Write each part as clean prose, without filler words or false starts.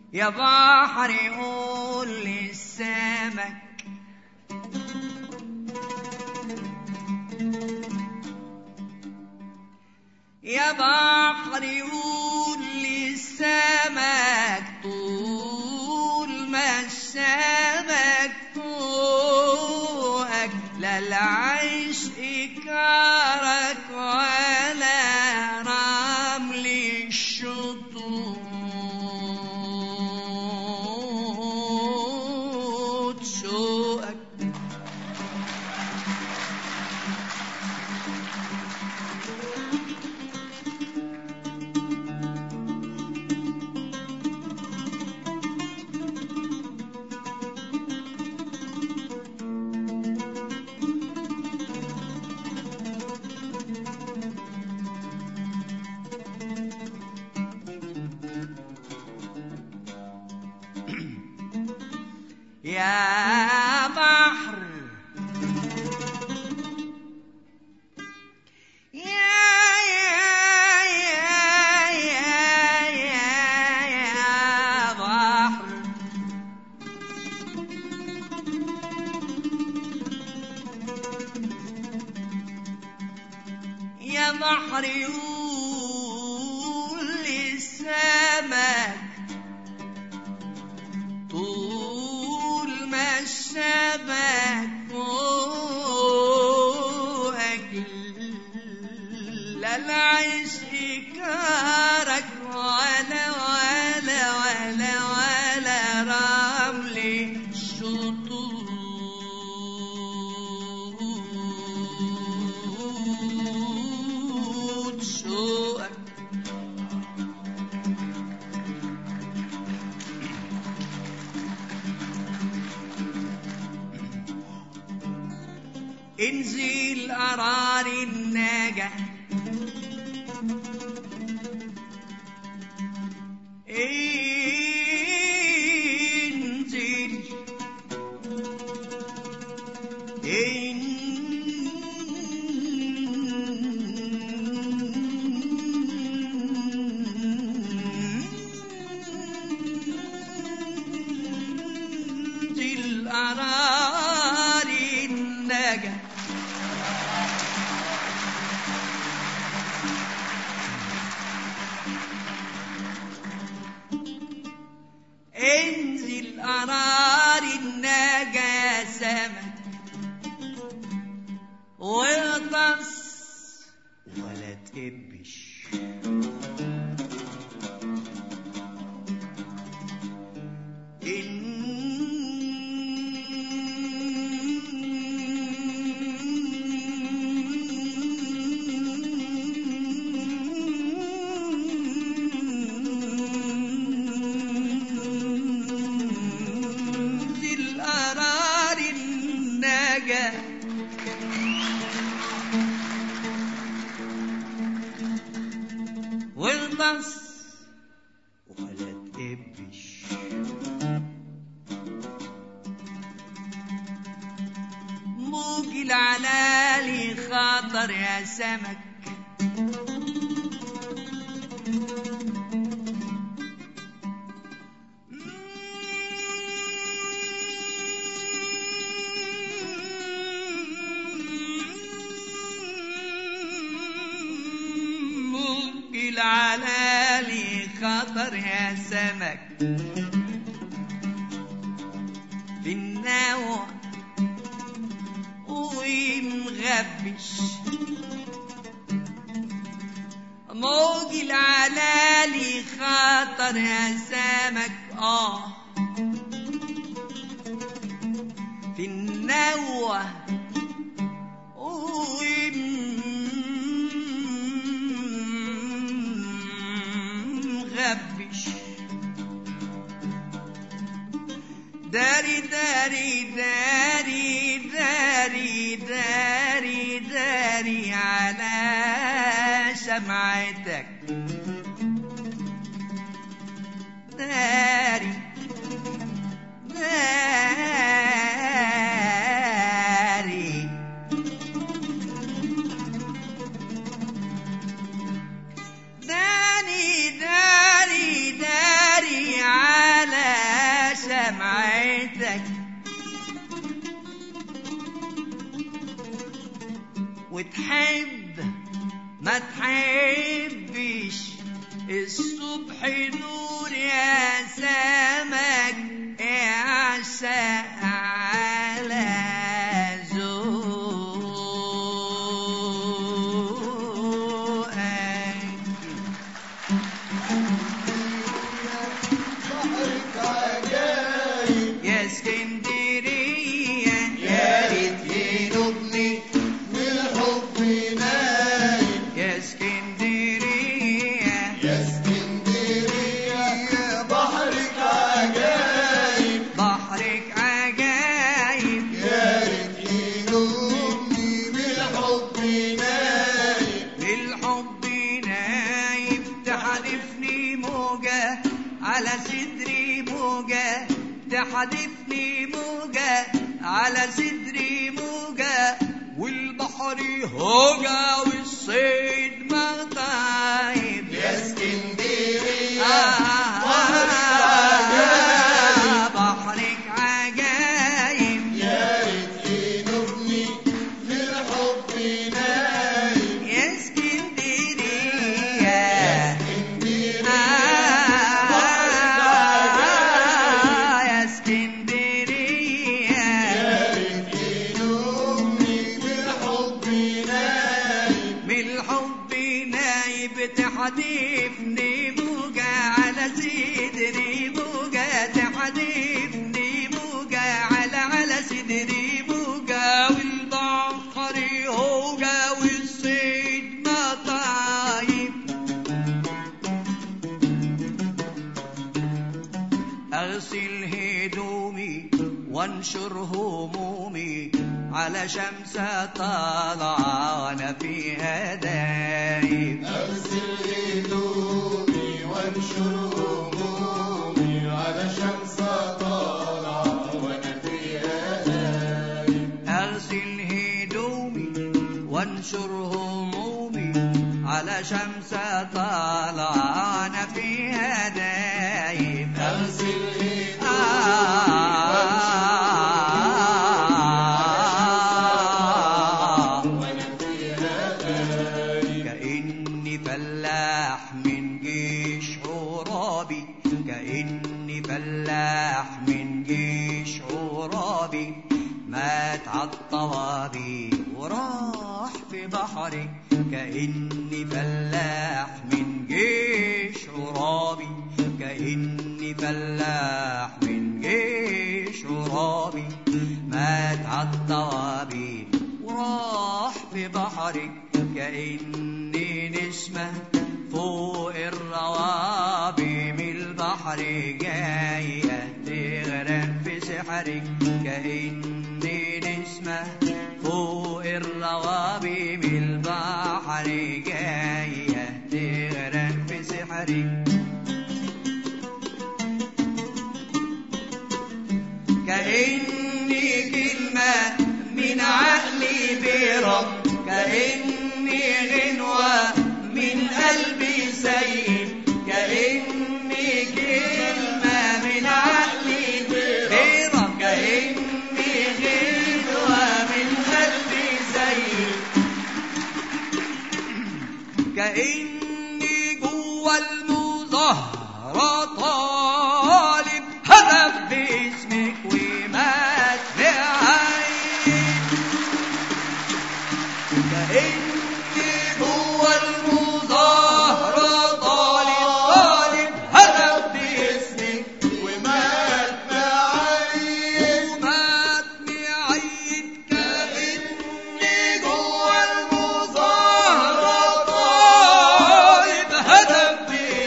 يا بحر قول للسمك يا بحر قول للسمك طول ما السمك فوقك لا العيش إكارك ولا رمل الشطوط شوقك. يا بحر يا بحر يا بحر قول للسمك السمك فوقك لا العيش إكارك ولا رمل شطوط شوقك. انزل قرار النجا انزل انزل قرار النجا انزل قرار النجا سمك واغطس ولا تقبش واغطس ولا تقبش موج العلالي خطر يا سمك العلالي خطر يا سمك في النوع ومغبش موج العلالي خطر يا سمك في النوع داري داري داري داري داري داري على شمعتك داري داري داري داري داري على وتحب ما تحبش الصبح نور يا سمك اعشق على تحدفني موجة على صدري موجة والبحر هوجة والصيد مغطايب يا اسكندرية بحرك عجايب يا ريت ينوبني في الحب نايم يا اسكندرية يا اسكندرية تحدفني موجة على صدري موجة تحدفني موجة على صدري موجة والبحر هوجة والصيد مطايب أغسل هدومي وانشر همومي على شمس طالعة وانا فيها دايب أغسل هدومي وانشر همومي على شمس طالعة وانا فيها دايب أغسل هدومي وانشر همومي على شمس طالعة وانا فيها دايب أغسل كأني فلاح من جيش عرابي مات عالطوابي وراح في بحري كأني فلاح من جيش عرابي كأني فلاح من جيش عرابي مات عالطوابي وراح في بحري كأني نسمة فوق الروابي من البحر جاية تغرق في سحرك كأني نسمة فوق الروابي من البحر جاية تغرق في سحرك كأني كلمة من عقلي برب كأني غنوة من قلبي سيد كأني كلمة من عقلي برب كأني غنوة من قلبي سيد كأني جوا المظاهرة طالب هدف باسمك ومات بعين كأني جوا المظاهرة طالب هدف باسمك ومات بعين ومات بعيد كأني جوا المظاهرة طالب هدف باسمك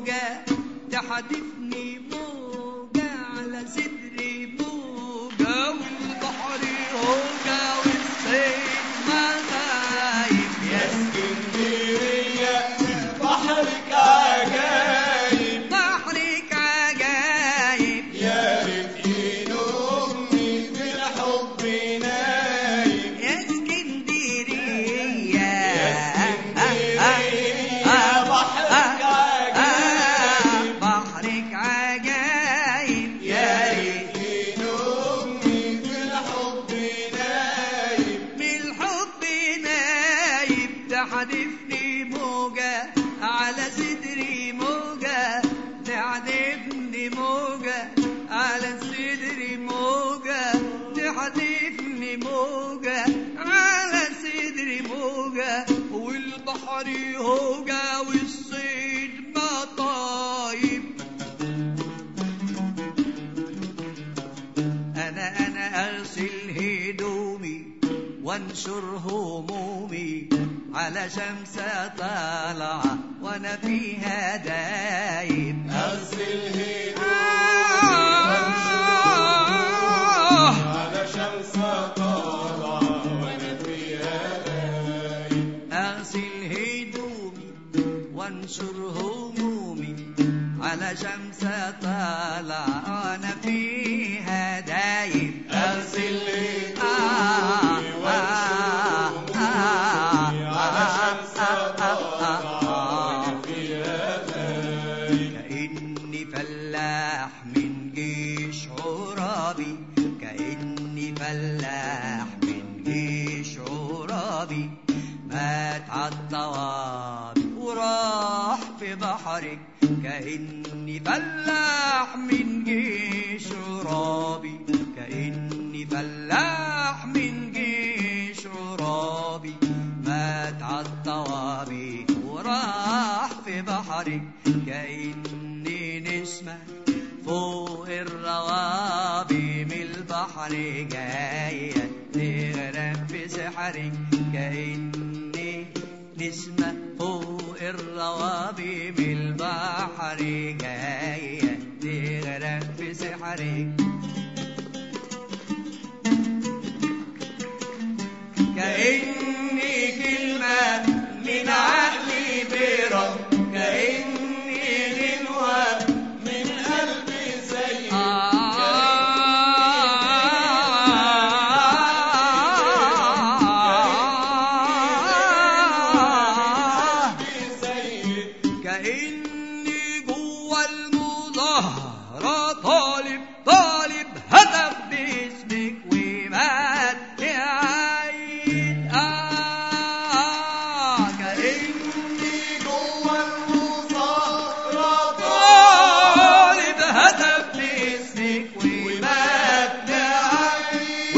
موجة تحدفني موجة على صدري موجة والبحر هوجة والصيد مغايب يا اسكندرية بحرك عجايب بحرك عجايب يا ريت ينومني بالحب نايم يا اسكندرية يا اسكندرية بحرك عجايب بحرك عجايب يا ريت ينومني بالحب نايم من الحب نايب تحدفني موجة على صدري موجة تحدفني موجة على صدري موجة تحدفني موجة على صدري موجة والبحر هوجة والصيد مطايب أنا أغسل هدومي وانشر همومي على شمس طالعة وأنا فيها دايب أغسل هدومي على شمس طالعة وأنا فيها دايب أغسل هدومي وانشر همومي على شمس طالعة وأنا فيها دايب أغسل هدومي وانشر على شمس طالعة وأنا فيها دايب كأني فلاح من جيش عرابي كأني فلاح من جيش عرابي مات عالطوابي وراح في بحرك كأني فلاح من جيش عرابي كأني فلاح من جيش عرابي مات عالطوابي وراح في بحرك كأني نسمة فوق الروابي من البحر جاية تغرق في سحرك كأني نسمة فوق الروابي من البحر جاية تغرق في سحرك كأني كلمة من عقلي برد كأني غنوة من قلبي زيك كأني جوا المظاهرة طالب هدف باسمك ومات يعيد كأني جوا المظاهرة طالب هدف باسمك ومات يعيد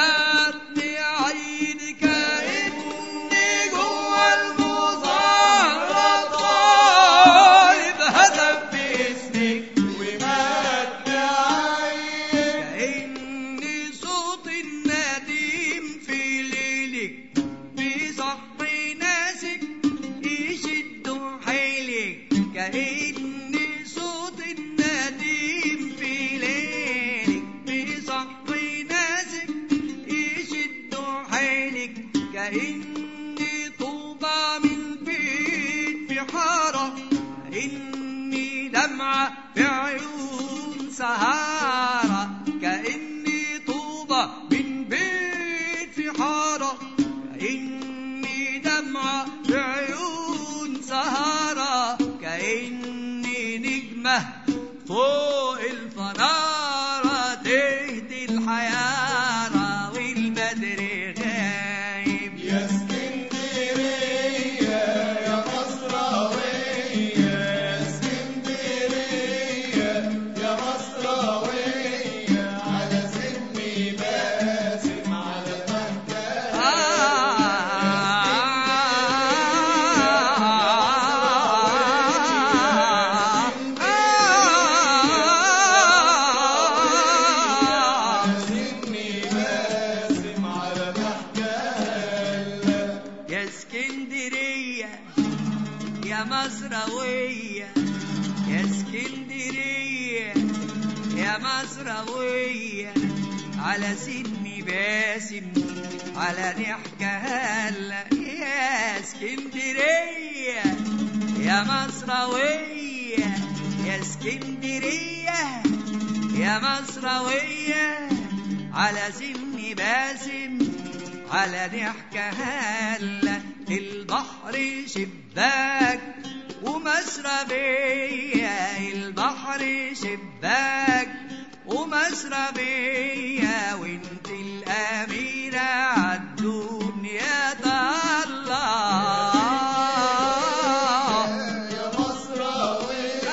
كأني جوا المظاهرة طالب هدف باسمك ومات نعيم كأني صوت النديم في ليلك بيصحي ناسك يشدوا حيلك كأني صوت النديم في ليلك بيصحي ناسك يشدوا حيلك كأني طوبة من بيت في حارة كأني دمعة في عيون سهارة كأني طوبة من بيت في حارة كأني دمعة في عيون سهارة كأني نجمة فوق الفنارة تهدي الحيارة والبدر غايب يا اسكندرية يا مصراوية يا اسكندرية يا مصراوية على سني باسم على مهداية على سن باسم على ضحكة هلا يا اسكندرية يا مصراوية يا اسكندرية يا مصراوية على سن باسم على ضحكة هلا البحر شباك ومشربية البحر شباك ومشربية وانت الأميرة عالدنيا طلع يا مصراوية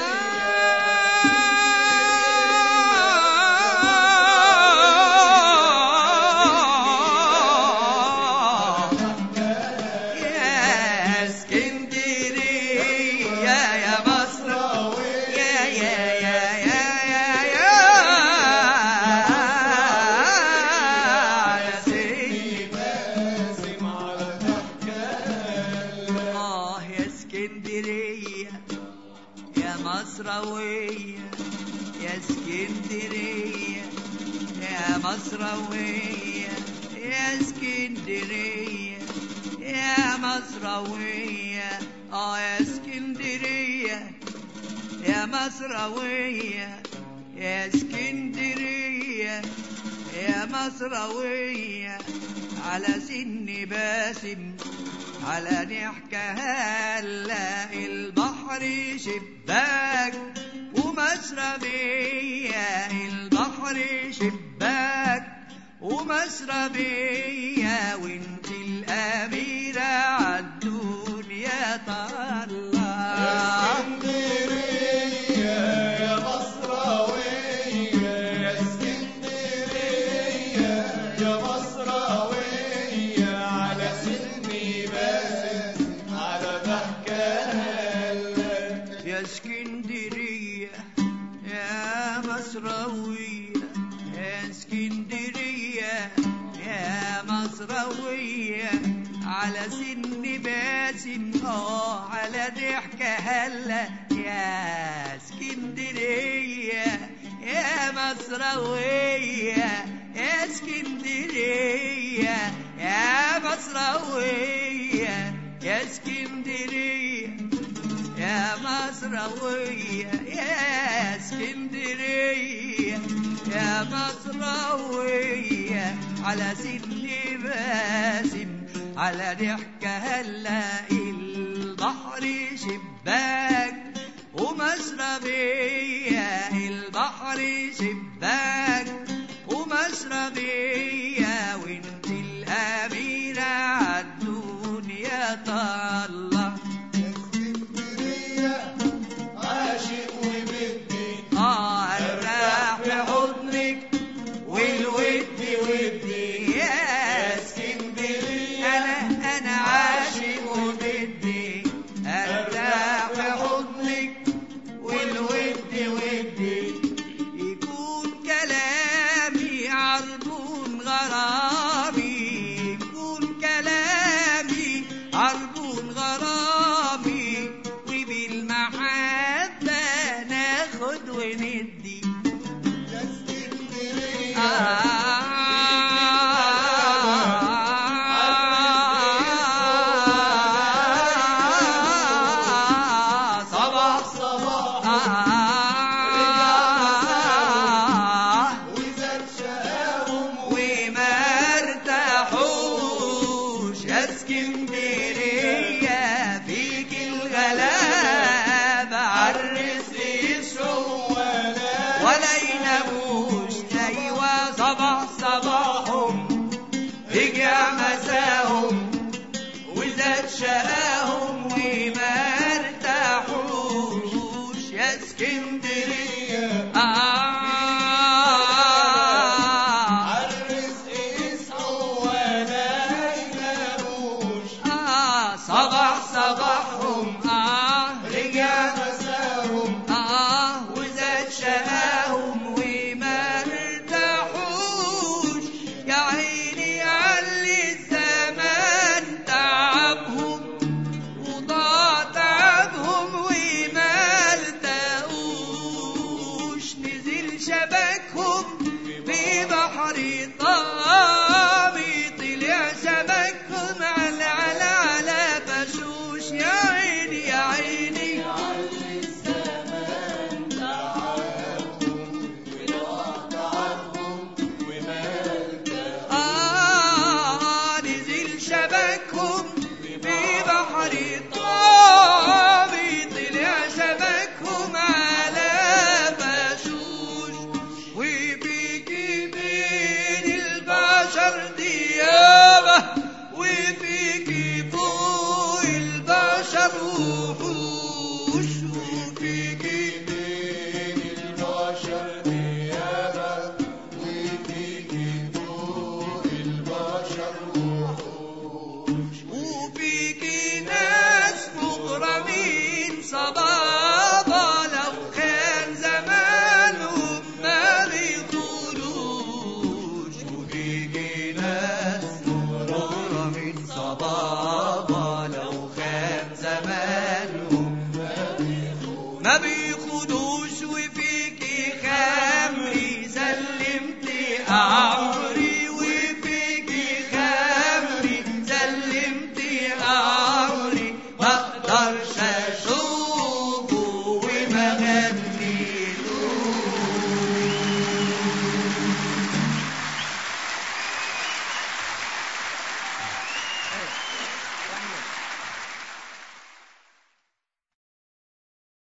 يا اسكندرية يا مصراوية يا سيدي باسم على ضحكة يا اسكندرية يا مصراوية يا اسكندرية يا مصراوية يا اسكندرية يا مصراوية يا اسكندرية يا مصراوية يا اسكندرية يا مصراوية على سن باسم على ضحكة هلا البحر شباك ومشربية البحر شباك ومشربية وانت الأميرة عالدنيا طلع اسكندرية يا مصراوية يا اسكندرية يا مصراوية على سني باسم على ضحكة هلا يا اسكندرية يا مصراوية يا اسكندرية يا مصراوية على سن باسم على ضحكة هلا يا اسكندرية يا مصراوية يا اسكندرية يا مصراوية يا اسكندرية يا مصراوية يا اسكندرية يا مصراوية على سن باسم على ضحكة هلا البحر شباك ومشربية البحر شباك ومشربية وانت الأميرة عالدنيا طلع اسكندرية عاشق وبدي ارتاح في حضنك والود ودي يا اسكندرية انا عاشق وبدي ارتاح في حضنك والود ودي يكون كلامي عربون غرامي يكون كلامي عربون غرامي وبالمحبة ناخد وندي يا اسكندرية صباح وزاد شقاهم وما ارتاحوش يا اسكندرية فيك الغلابة عالرزق يسعوا ولا يناموش ايوه صباحهم رجع مساهم وزاد شقاهم وما ارتاحوش يا اسكندرية عالرزق يسعوا ولا يناموش صباحهم رجع مساهم وزاد شقاهم وما ارتاحوش يا عيني علي الزمان تعبهم وضاع تعبهم وما ارتاحوش قدوش وفيكي خمري سلمت أعمري